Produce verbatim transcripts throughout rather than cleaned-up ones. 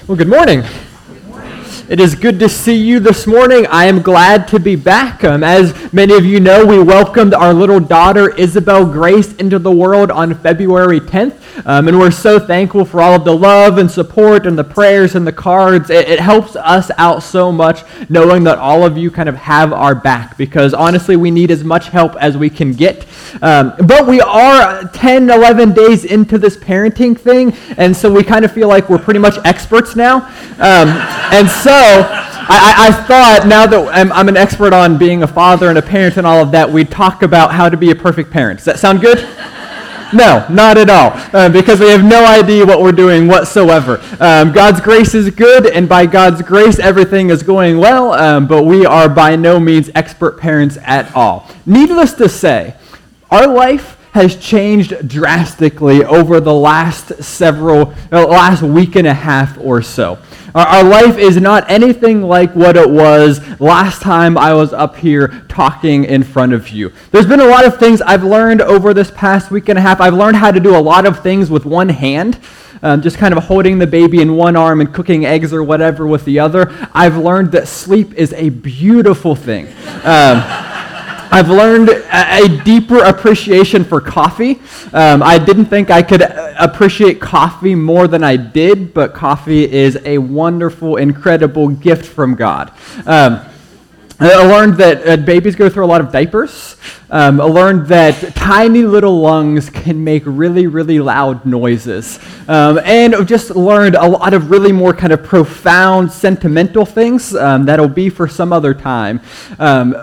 Well, good morning. It is good to see you this morning. I am glad to be back. Um, as many of you know, we welcomed our little daughter, Isabel Grace, into the world on February tenth. Um, and we're so thankful for all of the love and support and the prayers and the cards. It, it helps us out so much knowing that all of you kind of have our back, because honestly, we need as much help as we can get. Um, but we are ten, eleven days into this parenting thing, and so we kind of feel like we're pretty much experts now. Um, and so I, I thought, now that I'm, I'm an expert on being a father and a parent and all of that, we'd talk about how to be a perfect parent. Does that sound good? No, not at all, uh, because we have no idea what we're doing whatsoever. Um, God's grace is good, and by God's grace, everything is going well, um, but we are by no means expert parents at all. Needless to say, our life has changed drastically over the last several, uh, last week and a half or so. Our, our life is not anything like what it was last time I was up here talking in front of you. There's been a lot of things I've learned over this past week and a half. I've learned how to do a lot of things with one hand, um, just kind of holding the baby in one arm and cooking eggs or whatever with the other. I've learned that sleep is a beautiful thing. Um, I've learned a, a deeper appreciation for coffee. Um, I didn't think I could appreciate coffee more than I did, but coffee is a wonderful, incredible gift from God. Um, I learned that uh, babies go through a lot of diapers. Um, I learned that tiny little lungs can make really, really loud noises. Um, and I've just learned a lot of really more kind of profound, sentimental things um, that'll be for some other time. Um,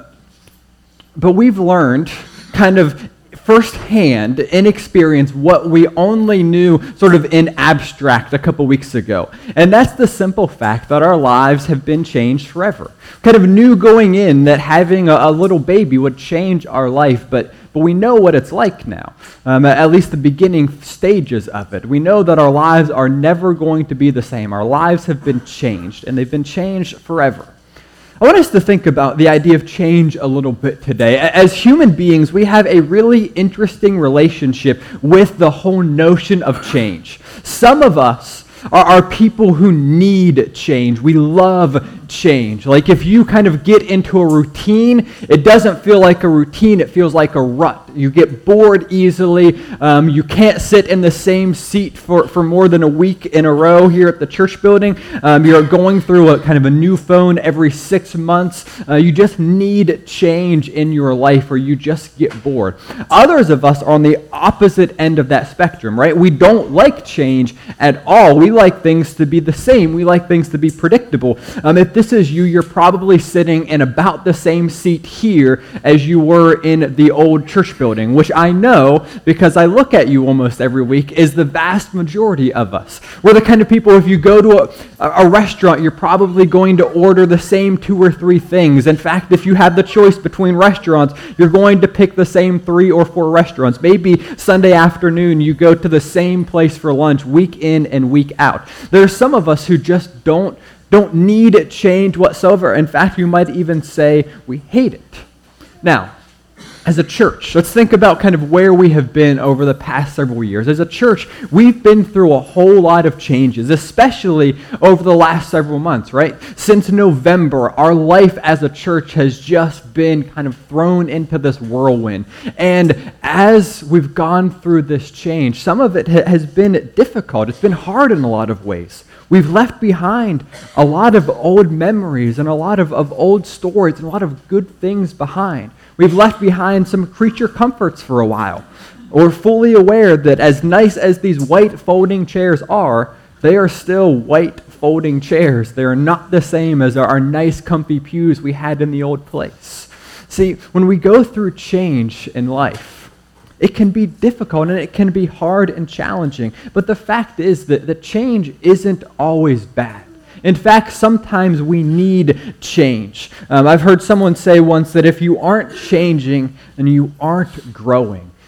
But we've learned kind of firsthand, in experience, what we only knew sort of in abstract a couple weeks ago. And that's the simple fact that our lives have been changed forever. Kind of knew going in that having a, a little baby would change our life, but but we know what it's like now, um, at least the beginning stages of it. We know that our lives are never going to be the same. Our lives have been changed, and they've been changed forever. I want us to think about the idea of change a little bit today. As human beings, we have a really interesting relationship with the whole notion of change. Some of us are, are people who need change. We love change. Like if you kind of get into a routine, it doesn't feel like a routine, it feels like a rut. You get bored easily. Um, you can't sit in the same seat for, for more than a week in a row here at the church building. Um, you're going through a kind of a new phone every six months. Uh, you just need change in your life, or you just get bored. Others of us are on the opposite end of that spectrum, right? We don't like change at all. We like things to be the same. We like things to be predictable. Um, if this is you, you're probably sitting in about the same seat here as you were in the old church building, which I know, because I look at you almost every week, is the vast majority of us. We're the kind of people, if you go to a, a restaurant, you're probably going to order the same two or three things. In fact, if you have the choice between restaurants, you're going to pick the same three or four restaurants. Maybe Sunday afternoon, you go to the same place for lunch week in and week out. There are some of us who just don't don't need change whatsoever. In fact, you might even say we hate it. Now, as a church, let's think about kind of where we have been over the past several years. As a church, we've been through a whole lot of changes, especially over the last several months, right? Since November, our life as a church has just been kind of thrown into this whirlwind. And as we've gone through this change, some of it ha- has been difficult. It's been hard in a lot of ways. We've left behind a lot of old memories and a lot of, of old stories and a lot of good things behind. We've left behind some creature comforts for a while. We're fully aware that as nice as these white folding chairs are, they are still white folding chairs. They are not the same as our, our nice comfy pews we had in the old place. See, when we go through change in life, it can be difficult and it can be hard and challenging. But the fact is that the change isn't always bad. In fact, sometimes we need change. Um, I've heard someone say once that if you aren't changing, then you aren't growing.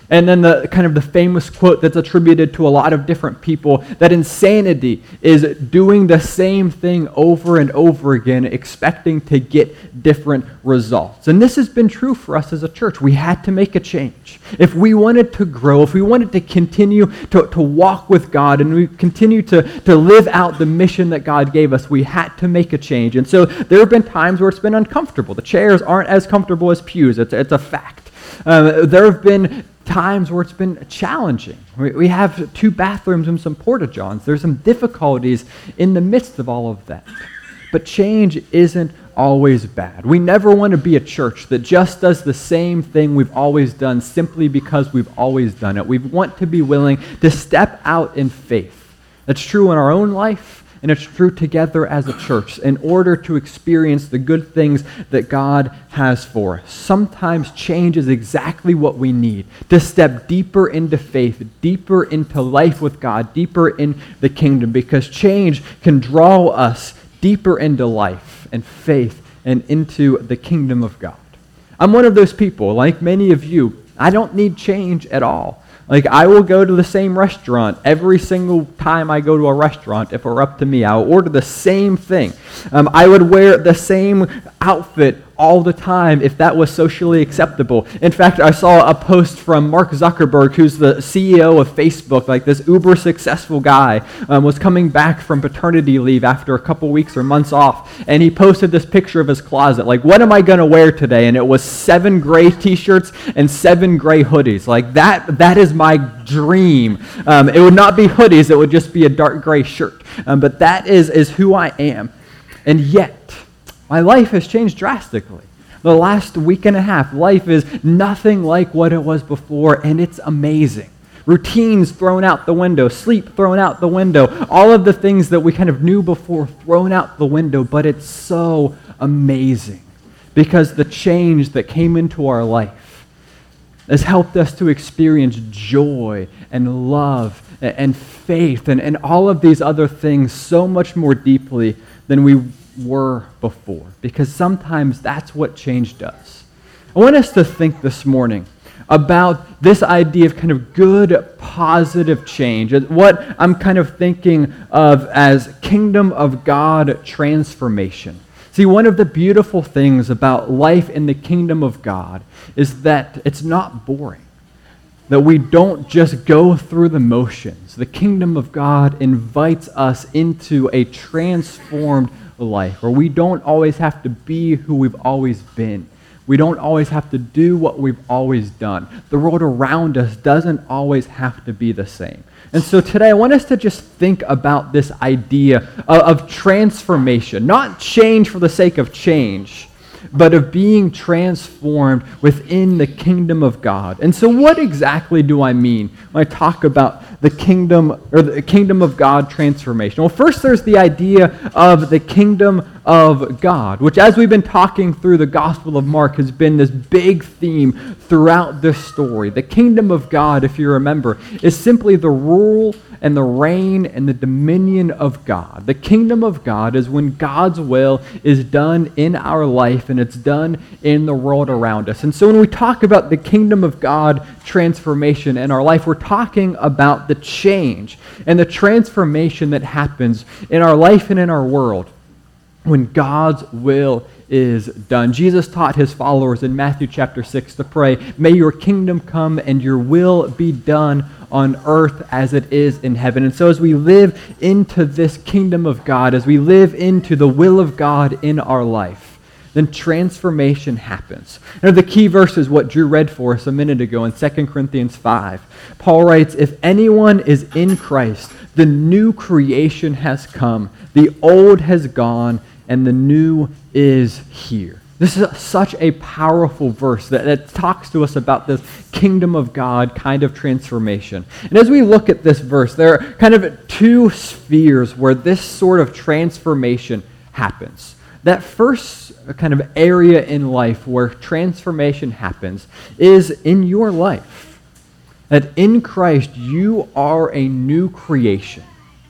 And then the kind of the famous quote that's attributed to a lot of different people, that insanity is doing the same thing over and over again, expecting to get different results. And this has been true for us as a church. We had to make a change. If we wanted to grow, if we wanted to continue to, to walk with God and we continue to, to live out the mission that God gave us, we had to make a change. And so there have been times where it's been uncomfortable. The chairs aren't as comfortable as pews. It's, it's a fact. Um, there have been times where it's been challenging. We, we have two bathrooms and some porta-johns. There's some difficulties in the midst of all of that. But change isn't always bad. We never want to be a church that just does the same thing we've always done simply because we've always done it. We want to be willing to step out in faith. That's true in our own life, and it's true together as a church in order to experience the good things that God has for us. Sometimes change is exactly what we need to step deeper into faith, deeper into life with God, deeper in the kingdom, because change can draw us deeper into life and faith and into the kingdom of God. I'm one of those people, like many of you. I don't need change at all. Like, I will go to the same restaurant every single time I go to a restaurant. If it were up to me, I will order the same thing. Um, I would wear the same outfit all the time if that was socially acceptable. In fact, I saw a post from Mark Zuckerberg, who's the C E O of Facebook, like this uber successful guy, um, was coming back from paternity leave after a couple weeks or months off, and he posted this picture of his closet, like, what am I going to wear today? And it was seven gray t-shirts and seven gray hoodies. Like, that that is my dream. Um, it would not be hoodies, it would just be a dark gray shirt. Um, but that is, is who I am. And yet, my life has changed drastically. The last week and a half, life is nothing like what it was before, and it's amazing. Routines thrown out the window, sleep thrown out the window, all of the things that we kind of knew before thrown out the window, but it's so amazing because the change that came into our life has helped us to experience joy and love and faith and, and all of these other things so much more deeply than we were before, because sometimes that's what change does. I want us to think this morning about this idea of kind of good, positive change, what I'm kind of thinking of as kingdom of God transformation. See, one of the beautiful things about life in the kingdom of God is that it's not boring, that we don't just go through the motions. The kingdom of God invites us into a transformed life, where we don't always have to be who we've always been. We don't always have to do what we've always done. The world around us doesn't always have to be the same. And so today I want us to just think about this idea of, of transformation, not change for the sake of change, but of being transformed within the kingdom of God. And so what exactly do I mean when I talk about the kingdom or the kingdom of God transformation? Well, first there's the idea of the kingdom of God, which, as we've been talking through the Gospel of Mark, has been this big theme throughout this story. The kingdom of God, if you remember, is simply the rule and the reign and the dominion of God. The kingdom of God is when God's will is done in our life and it's done in the world around us. And so when we talk about the kingdom of God transformation in our life, we're talking about the change and the transformation that happens in our life and in our world when God's will is done. Jesus taught his followers in Matthew chapter six to pray, "May your kingdom come and your will be done on earth as it is in heaven." And so as we live into this kingdom of God, as we live into the will of God in our life, then transformation happens. Now, the key verse is what Drew read for us a minute ago in Second Corinthians five. Paul writes, "If anyone is in Christ, the new creation has come. The old has gone, and the new is here." This is such a powerful verse that, that talks to us about this kingdom of God kind of transformation. And as we look at this verse, there are kind of two spheres where this sort of transformation happens. That first kind of area in life where transformation happens is in your life. That in Christ you are a new creation.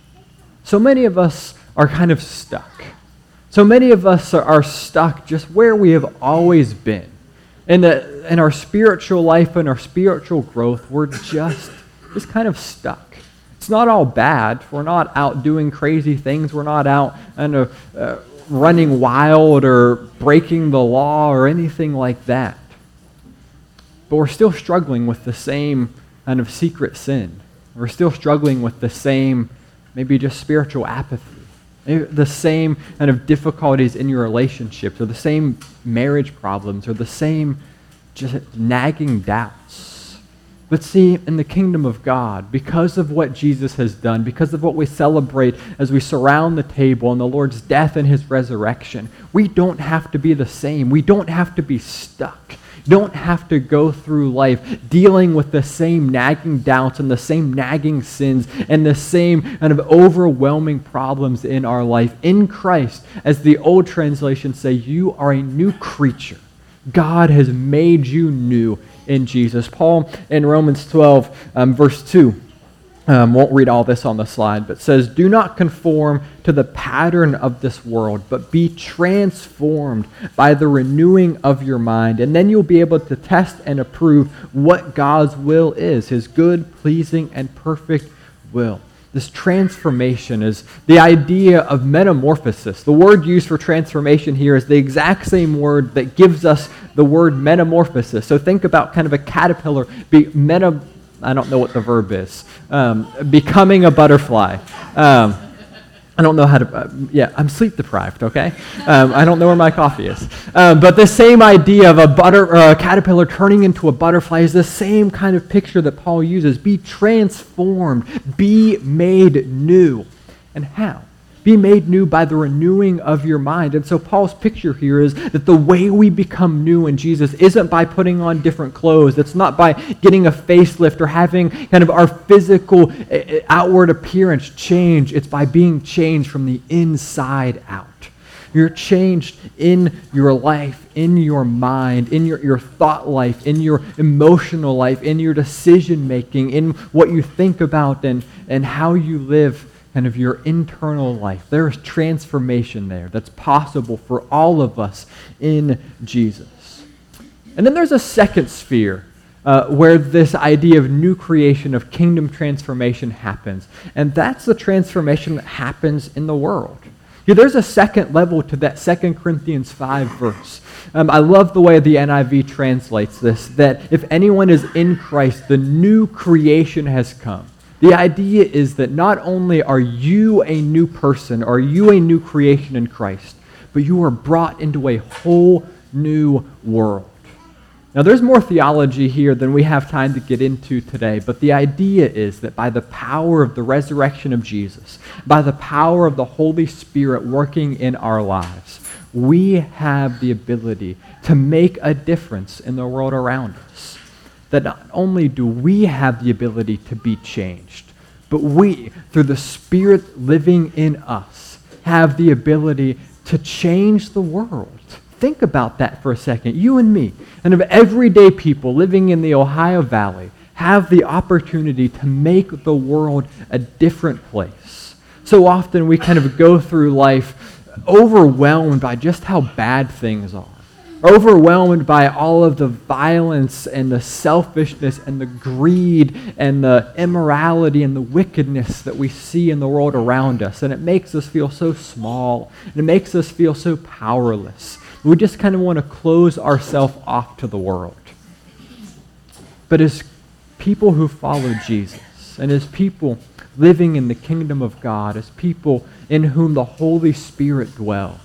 So many of us are kind of stuck. So many of us are stuck just where we have always been. In, the, in our spiritual life and our spiritual growth, we're just, just kind of stuck. It's not all bad. We're not out doing crazy things. We're not out kind of uh, running wild or breaking the law or anything like that. But we're still struggling with the same kind of secret sin. We're still struggling with the same, maybe just spiritual apathy. The same kind of difficulties in your relationships, or the same marriage problems, or the same just nagging doubts. But see, in the kingdom of God, because of what Jesus has done, because of what we celebrate as we surround the table and the Lord's death and his resurrection, we don't have to be the same. We don't have to be stuck. Don't have to go through life dealing with the same nagging doubts and the same nagging sins and the same kind of overwhelming problems in our life. In Christ, as the old translations say, you are a new creature. God has made you new in Jesus. Paul in Romans twelve, um, verse two, Um, won't read all this on the slide, but says, do not conform to the pattern of this world, but be transformed by the renewing of your mind. And then you'll be able to test and approve what God's will is, his good, pleasing, and perfect will. This transformation is the idea of metamorphosis. The word used for transformation here is the exact same word that gives us the word metamorphosis. So think about kind of a caterpillar be meta. I don't know what the verb is. Um, becoming a butterfly. Um, I don't know how to, uh, yeah, I'm sleep deprived, okay? Um, I don't know where my coffee is. Um, but the same idea of a butter, uh, caterpillar turning into a butterfly is the same kind of picture that Paul uses. Be transformed. Be made new. And how? Be made new by the renewing of your mind. And so Paul's picture here is that the way we become new in Jesus isn't by putting on different clothes. It's not by getting a facelift or having kind of our physical outward appearance change. It's by being changed from the inside out. You're changed in your life, in your mind, in your, your thought life, in your emotional life, in your decision making, in what you think about and, and how you live. Kind of your internal life. There is transformation there that's possible for all of us in Jesus. And then there's a second sphere uh, where this idea of new creation, of kingdom transformation happens. And that's the transformation that happens in the world. Yeah, there's a second level to that Second Corinthians five verse. Um, I love the way the N I V translates this, that if anyone is in Christ, the new creation has come. The idea is that not only are you a new person, are you a new creation in Christ, but you are brought into a whole new world. Now, there's more theology here than we have time to get into today, but the idea is that by the power of the resurrection of Jesus, by the power of the Holy Spirit working in our lives, we have the ability to make a difference in the world around us. That not only do we have the ability to be changed, but we, through the Spirit living in us, have the ability to change the world. Think about that for a second. You and me, and of everyday people living in the Ohio Valley, have the opportunity to make the world a different place. So often we kind of go through life overwhelmed by just how bad things are. Overwhelmed by all of the violence and the selfishness and the greed and the immorality and the wickedness that we see in the world around us. And it makes us feel so small. And it makes us feel so powerless. We just kind of want to close ourselves off to the world. But as people who follow Jesus, and as people living in the kingdom of God, as people in whom the Holy Spirit dwells,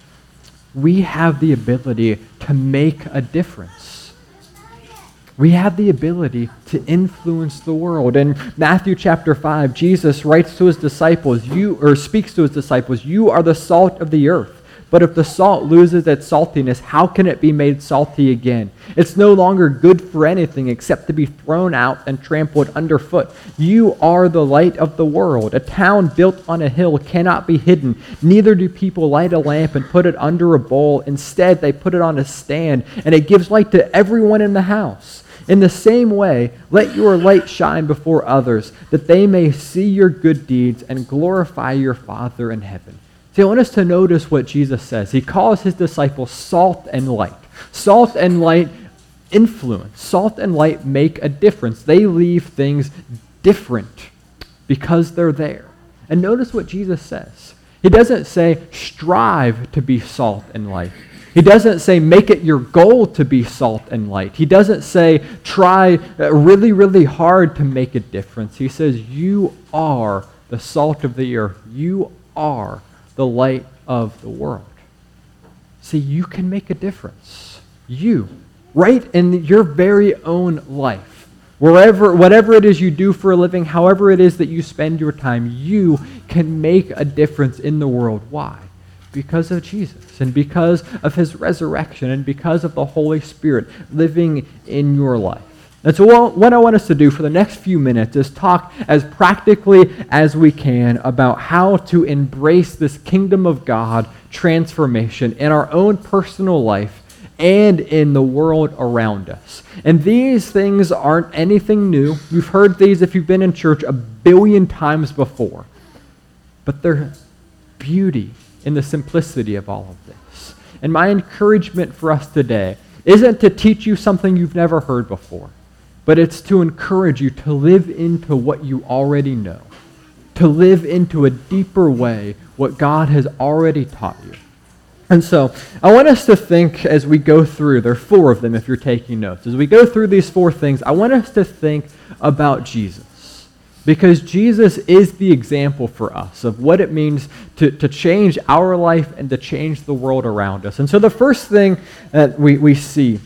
we have the ability to make a difference. We have the ability to influence the world. In Matthew chapter five, Jesus writes to his disciples, you or speaks to his disciples, you are the salt of the earth. But if the salt loses its saltiness, how can it be made salty again? It's no longer good for anything except to be thrown out and trampled underfoot. You are the light of the world. A town built on a hill cannot be hidden. Neither do people light a lamp and put it under a bowl. Instead, they put it on a stand, and it gives light to everyone in the house. In the same way, let your light shine before others, that they may see your good deeds and glorify your Father in heaven. See, I want us to notice what Jesus says. He calls his disciples salt and light. Salt and light influence. Salt and light make a difference. They leave things different because they're there. And notice what Jesus says. He doesn't say, strive to be salt and light. He doesn't say, make it your goal to be salt and light. He doesn't say, try really, really hard to make a difference. He says, you are the salt of the earth. You are the light of the world. See, you can make a difference. You, right in your very own life. Wherever, whatever it is you do for a living, however it is that you spend your time, you can make a difference in the world. Why? Because of Jesus and because of his resurrection and because of the Holy Spirit living in your life. And so what I want us to do for the next few minutes is talk as practically as we can about how to embrace this kingdom of God transformation in our own personal life and in the world around us. And these things aren't anything new. You've heard these if you've been in church a billion times before. But they're beauty in the simplicity of all of this. And my encouragement for us today isn't to teach you something you've never heard before, but it's to encourage you to live into what you already know, to live into a deeper way what God has already taught you. And so I want us to think as we go through, there are four of them if you're taking notes. As we go through these four things, I want us to think about Jesus. Because Jesus is the example for us of what it means to, to change our life and to change the world around us. And so the first thing that we, we see,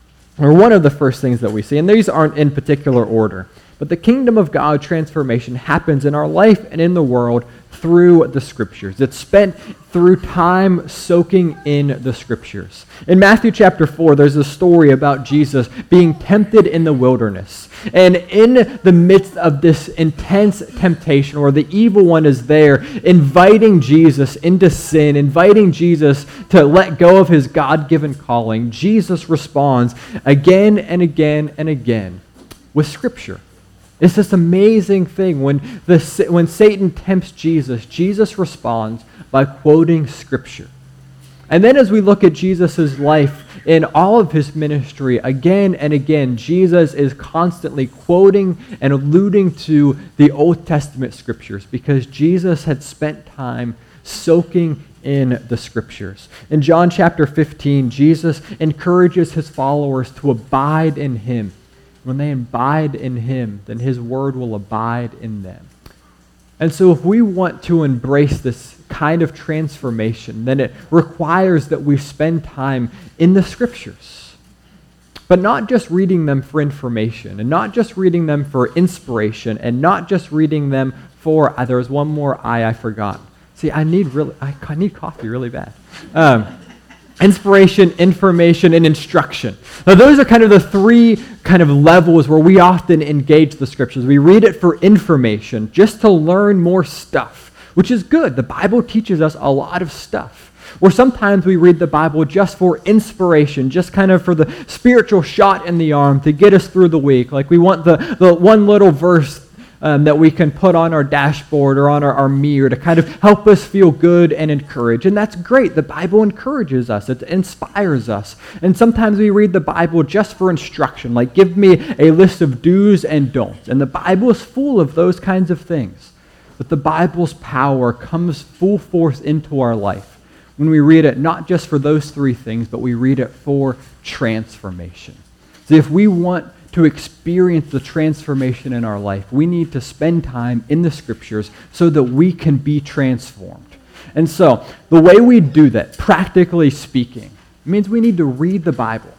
or one of the first things that we see, and these aren't in particular order, but the kingdom of God transformation happens in our life and in the world through the Scriptures. It's spent through time soaking in the Scriptures. In Matthew chapter four, there's a story about Jesus being tempted in the wilderness. And in the midst of this intense temptation, where the evil one is there, inviting Jesus into sin, inviting Jesus to let go of his God-given calling, Jesus responds again and again and again with Scripture. It's this amazing thing. When, the, when Satan tempts Jesus, Jesus responds by quoting Scripture. And then as we look at Jesus' life in all of his ministry, again and again, Jesus is constantly quoting and alluding to the Old Testament Scriptures because Jesus had spent time soaking in the Scriptures. In John chapter fifteen, Jesus encourages his followers to abide in him. When they abide in him, then his word will abide in them. And so if we want to embrace this kind of transformation, then it requires that we spend time in the Scriptures. But not just reading them for information, and not just reading them for inspiration, and not just reading them for, uh, there was one more I I forgot. See, I need really, I, I need coffee really bad. Um, Inspiration, information, and instruction. Now those are kind of the three kind of levels where we often engage the Scriptures. We read it for information, just to learn more stuff, which is good. The Bible teaches us a lot of stuff. Or sometimes we read the Bible just for inspiration, just kind of for the spiritual shot in the arm to get us through the week. Like we want the, the one little verse Um, that we can put on our dashboard or on our, our mirror to kind of help us feel good and encouraged. And that's great. The Bible encourages us. It inspires us. And sometimes we read the Bible just for instruction, like give me a list of do's and don'ts. And the Bible is full of those kinds of things. But the Bible's power comes full force into our life when we read it not just for those three things, but we read it for transformation. So if we want to experience the transformation in our life, we need to spend time in the Scriptures so that we can be transformed. And so, the way we do that, practically speaking, means we need to read the Bible.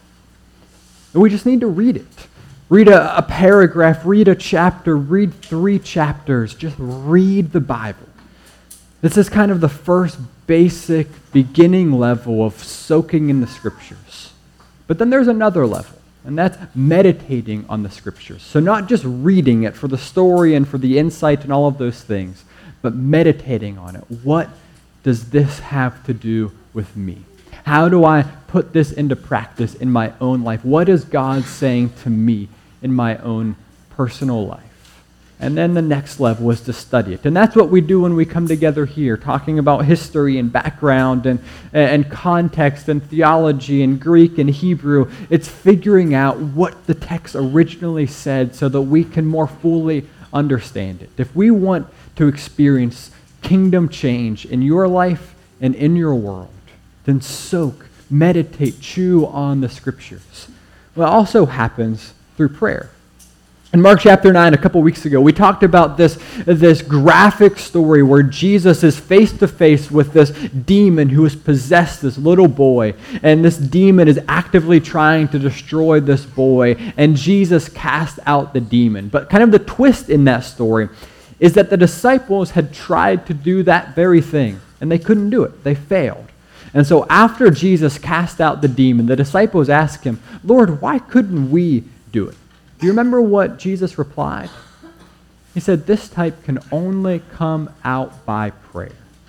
And we just need to read it. Read a, a paragraph, read a chapter, read three chapters. Just read the Bible. This is kind of the first basic beginning level of soaking in the Scriptures. But then there's another level. And that's meditating on the Scriptures. So not just reading it for the story and for the insight and all of those things, but meditating on it. What does this have to do with me? How do I put this into practice in my own life? What is God saying to me in my own personal life? And then the next level is to study it. And that's what we do when we come together here, talking about history and background and, and context and theology and Greek and Hebrew. It's figuring out what the text originally said so that we can more fully understand it. If we want to experience kingdom change in your life and in your world, then soak, meditate, chew on the scriptures. Well, it also happens through prayer. In Mark chapter nine, a couple weeks ago, we talked about this, this graphic story where Jesus is face to face with this demon who has possessed this little boy. And this demon is actively trying to destroy this boy. And Jesus cast out the demon. But kind of the twist in that story is that the disciples had tried to do that very thing. And they couldn't do it. They failed. And so after Jesus cast out the demon, the disciples asked him, "Lord, why couldn't we do it?" Do you remember what Jesus replied? He said, "This type can only come out by prayer."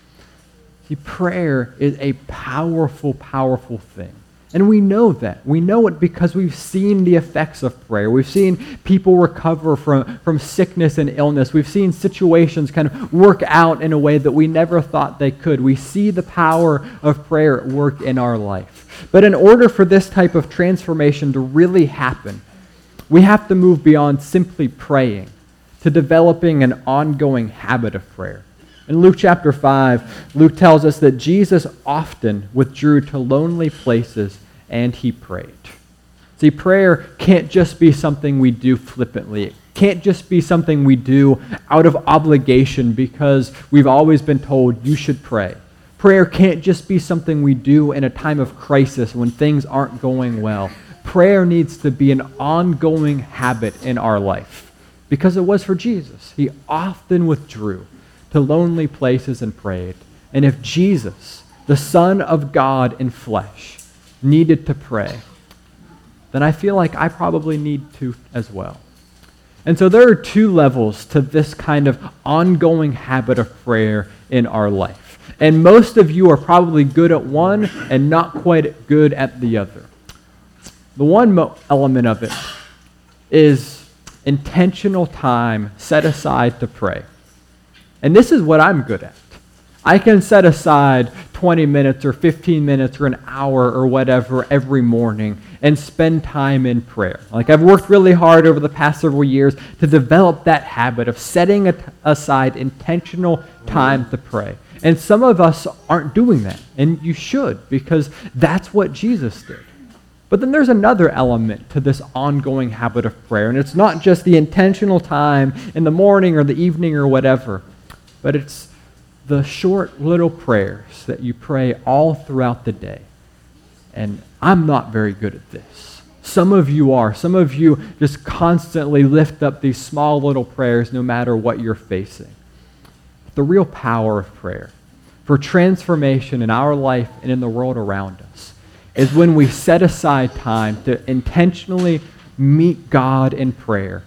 See, prayer is a powerful, powerful thing. And we know that. We know it because we've seen the effects of prayer. We've seen people recover from, from sickness and illness. We've seen situations kind of work out in a way that we never thought they could. We see the power of prayer at work in our life. But in order for this type of transformation to really happen, we have to move beyond simply praying to developing an ongoing habit of prayer. In Luke chapter five, Luke tells us that Jesus often withdrew to lonely places and he prayed. See, prayer can't just be something we do flippantly. It can't just be something we do out of obligation because we've always been told you should pray. Prayer can't just be something we do in a time of crisis when things aren't going well. Prayer needs to be an ongoing habit in our life because it was for Jesus. He often withdrew to lonely places and prayed. And if Jesus, the Son of God in flesh, needed to pray, then I feel like I probably need to as well. And so there are two levels to this kind of ongoing habit of prayer in our life. And most of you are probably good at one and not quite good at the other. The one mo- element of it is intentional time set aside to pray. And this is what I'm good at. I can set aside twenty minutes or fifteen minutes or an hour or whatever every morning and spend time in prayer. Like I've worked really hard over the past several years to develop that habit of setting aside intentional time to pray. And some of us aren't doing that. And you should, because that's what Jesus did. But then there's another element to this ongoing habit of prayer, and it's not just the intentional time in the morning or the evening or whatever, but it's the short little prayers that you pray all throughout the day. And I'm not very good at this. Some of you are. Some of you just constantly lift up these small little prayers no matter what you're facing. The real power of prayer for transformation in our life and in the world around us is when we set aside time to intentionally meet God in prayer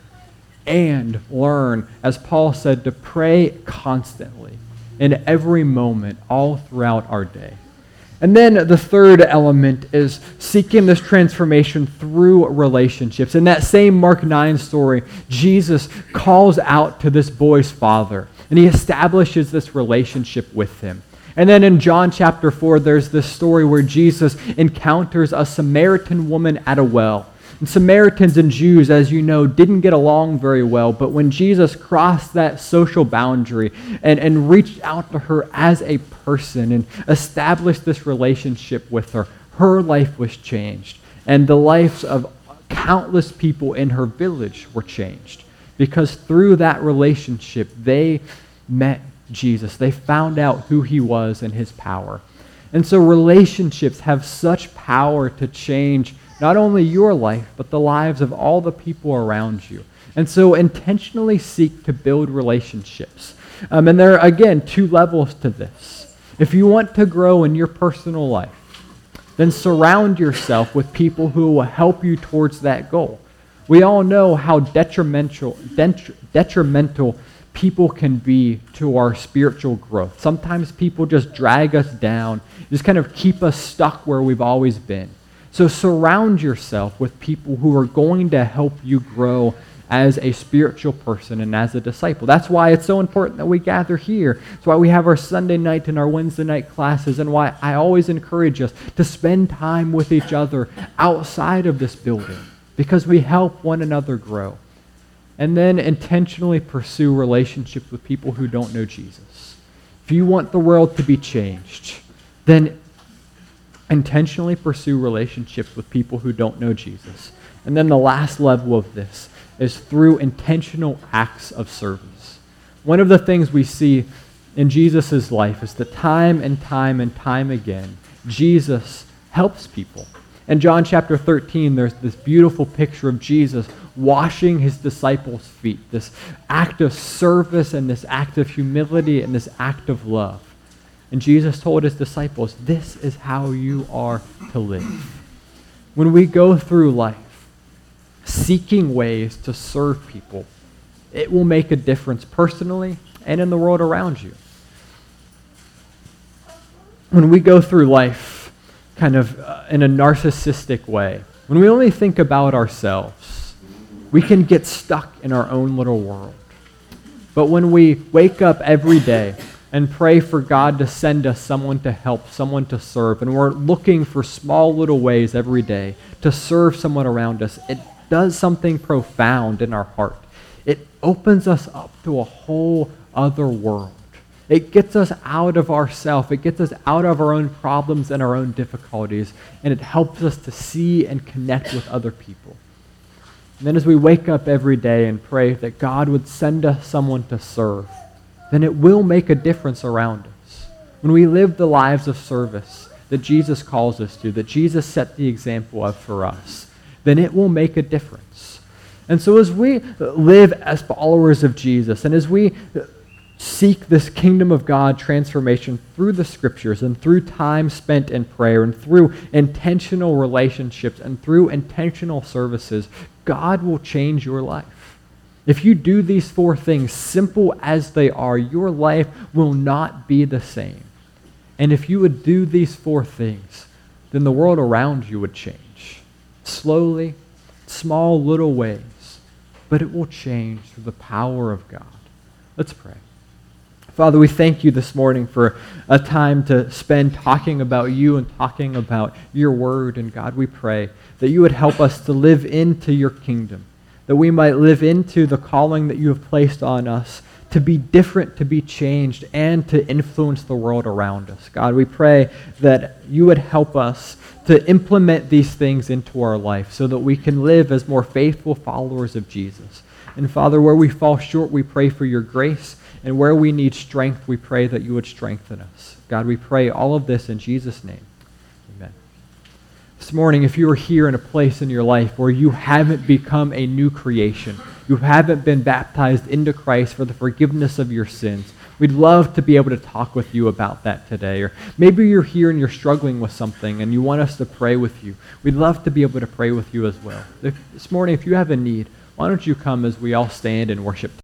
and learn, as Paul said, to pray constantly in every moment all throughout our day. And then the third element is seeking this transformation through relationships. In that same Mark nine story, Jesus calls out to this boy's father, and he establishes this relationship with him. And then in John chapter four, there's this story where Jesus encounters a Samaritan woman at a well. And Samaritans and Jews, as you know, didn't get along very well, but when Jesus crossed that social boundary and, and reached out to her as a person and established this relationship with her, her life was changed. And the lives of countless people in her village were changed. Because through that relationship, they met Jesus. They found out who he was and his power. And so relationships have such power to change not only your life, but the lives of all the people around you. And so intentionally seek to build relationships. Um, and there are, again, two levels to this. If you want to grow in your personal life, then surround yourself with people who will help you towards that goal. We all know how detrimental, detri- detrimental people can be to our spiritual growth. Sometimes people just drag us down, just kind of keep us stuck where we've always been. So surround yourself with people who are going to help you grow as a spiritual person and as a disciple. That's why it's so important that we gather here. That's why we have our Sunday night and our Wednesday night classes, and why I always encourage us to spend time with each other outside of this building, because we help one another grow. And then intentionally pursue relationships with people who don't know Jesus. If you want the world to be changed, then intentionally pursue relationships with people who don't know Jesus. And then the last level of this is through intentional acts of service. One of the things we see in Jesus' life is that time and time and time again, Jesus helps people. In John chapter thirteen, there's this beautiful picture of Jesus washing his disciples' feet, this act of service and this act of humility and this act of love. And Jesus told his disciples, this is how you are to live. When we go through life seeking ways to serve people, it will make a difference personally and in the world around you. When we go through life kind of uh, in a narcissistic way, when we only think about ourselves, we can get stuck in our own little world. But when we wake up every day and pray for God to send us someone to help, someone to serve, and we're looking for small little ways every day to serve someone around us, it does something profound in our heart. It opens us up to a whole other world. It gets us out of ourselves. It gets us out of our own problems and our own difficulties, and it helps us to see and connect with other people. And then as we wake up every day and pray that God would send us someone to serve, then it will make a difference around us. When we live the lives of service that Jesus calls us to, that Jesus set the example of for us, then it will make a difference. And so as we live as followers of Jesus, and as we seek this kingdom of God transformation through the scriptures and through time spent in prayer and through intentional relationships and through intentional services, God will change your life. If you do these four things, simple as they are, your life will not be the same. And if you would do these four things, then the world around you would change. Slowly, small little ways, but it will change through the power of God. Let's pray. Father, we thank you this morning for a time to spend talking about you and talking about your word. And God, we pray that you would help us to live into your kingdom, that we might live into the calling that you have placed on us to be different, to be changed, and to influence the world around us. God, we pray that you would help us to implement these things into our life so that we can live as more faithful followers of Jesus. And Father, where we fall short, we pray for your grace. And where we need strength, we pray that you would strengthen us. God, we pray all of this in Jesus' name. Amen. This morning, if you are here in a place in your life where you haven't become a new creation, you haven't been baptized into Christ for the forgiveness of your sins, we'd love to be able to talk with you about that today. Or maybe you're here and you're struggling with something and you want us to pray with you. We'd love to be able to pray with you as well. If, this morning, if you have a need, why don't you come as we all stand and worship